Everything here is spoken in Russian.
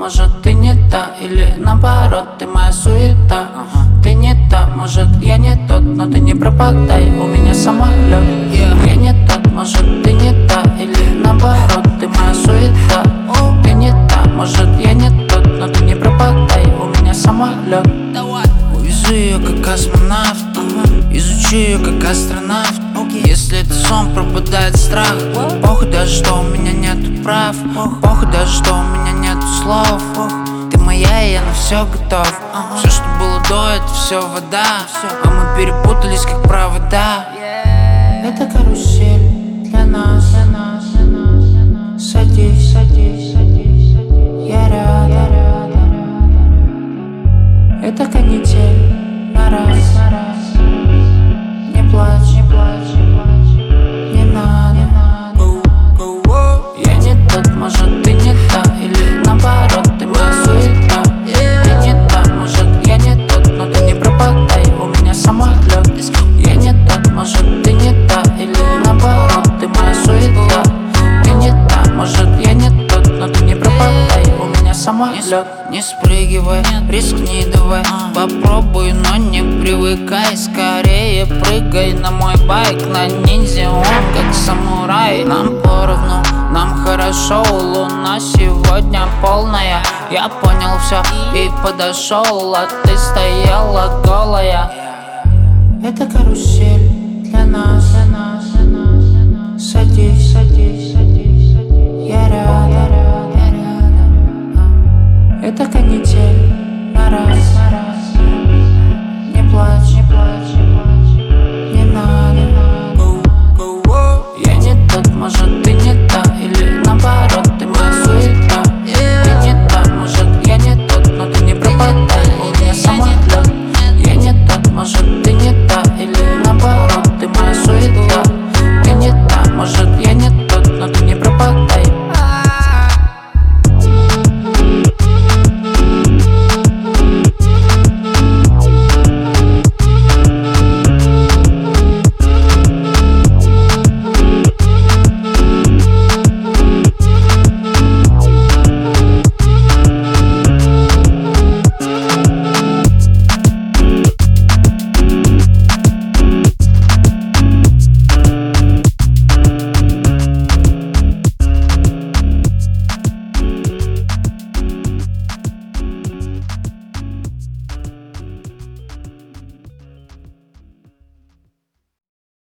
может ты не та, или наоборот, ты моя суета. Ты не та, может я не тот, но ты не пропадай, у меня самолет. Я не тот, может ты не та, или наоборот, ты моя суета. Ты не та, может я не тот, но ты не пропадай, у меня самолет. Увезу ее как космонавт, изучу ее как астронавт. Если это сон, пропадает страх. Похуй даже, что у меня нету прав. Похуй даже, что у меня нету слов. Ты моя, и я на все готов. Все, что было до, это все вода. А мы перепутались, как провода. Это карусель для нас. Садись, я рядом. Это канитель на раз. Не плачь, не надо. Я не тот, может ты не та, или наоборот, ты моя суета. Ты не та, может я не тот, но ты не пропадай, у меня самолет. Я не тот, может ты не та, или наоборот, ты моя суета. Ты не та, может я не тот, но ты не пропадай, у меня самолет. Не спрыгивай, рискни давай. Попробуй, но не привыкай. Скорее прыгай на мой байк. На ниндзя он как самурай. Нам поровну, нам хорошо. Луна сегодня полная. Я понял все и подошел, а ты стояла голая.